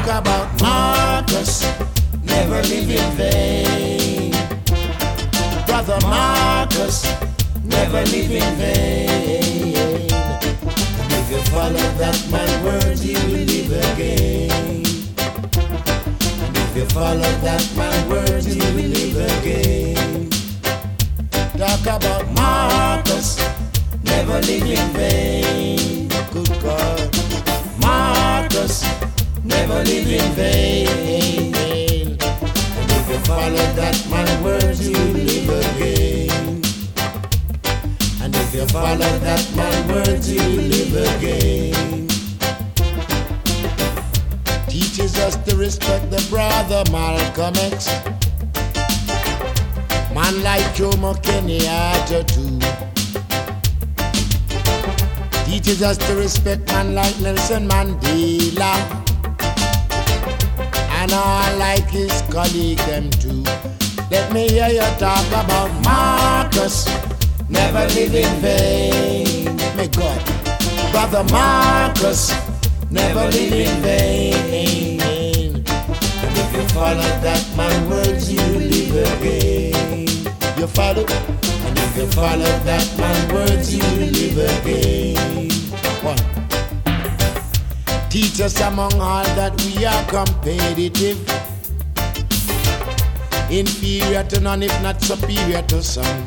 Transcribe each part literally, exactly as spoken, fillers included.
about Marcus, never live in vain. Brother Marcus, never live in vain. And if you follow that man's words, you will live again. And if you follow that man's words, you will live again. Talk about Marcus, never live in vain. Good God, Marcus, never live in vain. And if you follow that man's words, you will live again. And if you follow that man's words, you will live again. Teaches us to respect the brother Malcolm X. Man like Jomo Kenyatta too. Teaches us to respect man like Nelson Mandela, and all like his colleague them too. Let me hear you talk about Marcus, never live in vain. May God, brother Marcus, never live in vain. And if you follow that man's words, you live again. You follow, and if you follow that man's words, you live again. One. Teach us among all that we are competitive, inferior to none, if not superior to some.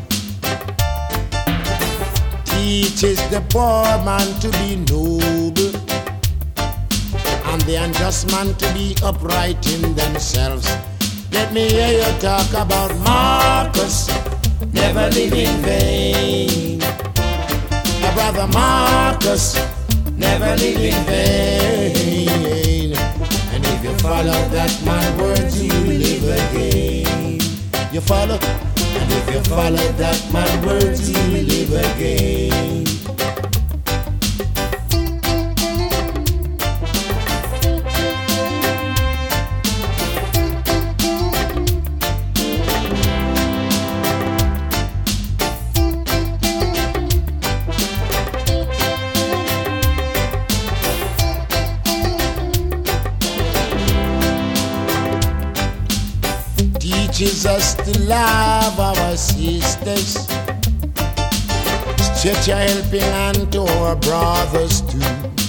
Teaches the poor man to be noble, and the unjust man to be upright in themselves. Let me hear you talk about Marcus, never live in vain. My brother Marcus, never live in vain. And if you follow that man's words, you live again. You follow, and if you follow that man's words, you live again. Teaches us to love our sisters, stretch a helping hand to our brothers too.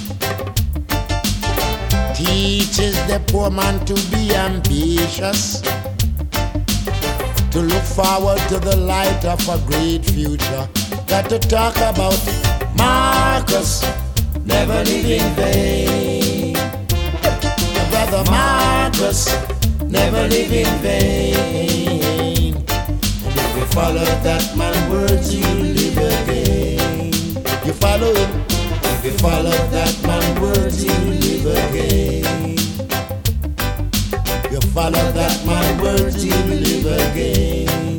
Teaches the poor man to be ambitious, to look forward to the light of a great future. Got to talk about Marcus, never live in vain. My brother Marcus, never live in vain. And if you follow that man's words, you live again. You follow him. If you follow that man's words, you live again. You follow that man's words, you live again.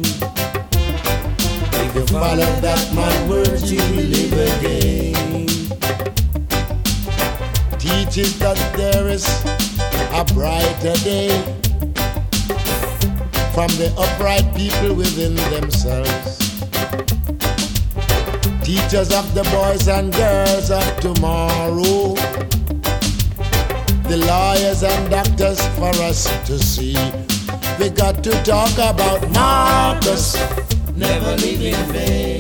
If you follow that man's words, you live again. Teaches that there is a brighter day from the upright people within themselves. Teachers of the boys and girls of tomorrow, the lawyers and doctors for us to see. We got to talk about Marcus, never live in vain.